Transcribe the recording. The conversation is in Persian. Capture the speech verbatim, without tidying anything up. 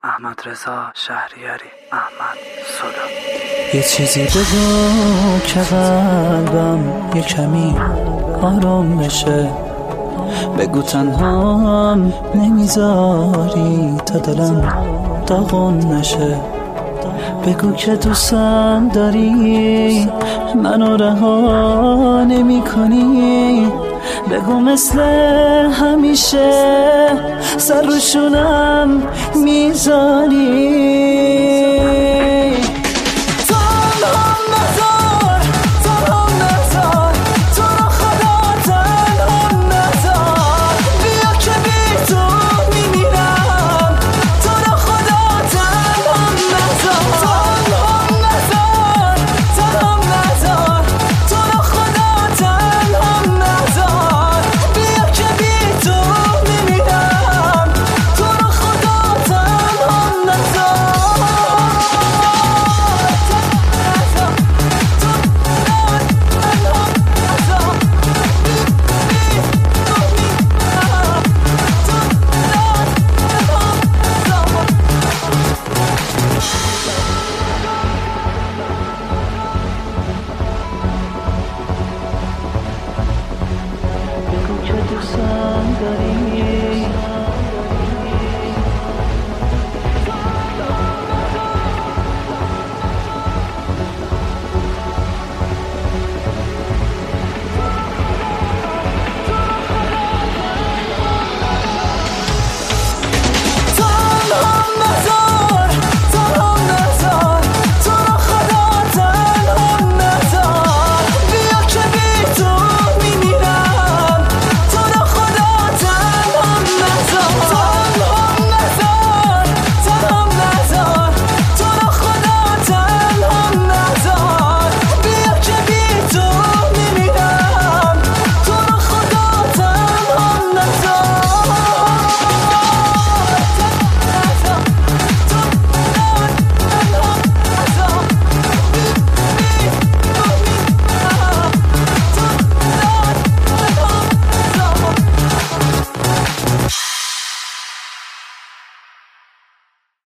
احمد رضا شهریاری، احمد صدا. یه چیزی بگو که قلبم یه کمی آرام بشه، بگو تنهام نمیذاری تا دلم داغون نشه، بگو که دوستم داری منو رها نمی کنی، بگو مثل همیشه سر روشونم میذاری.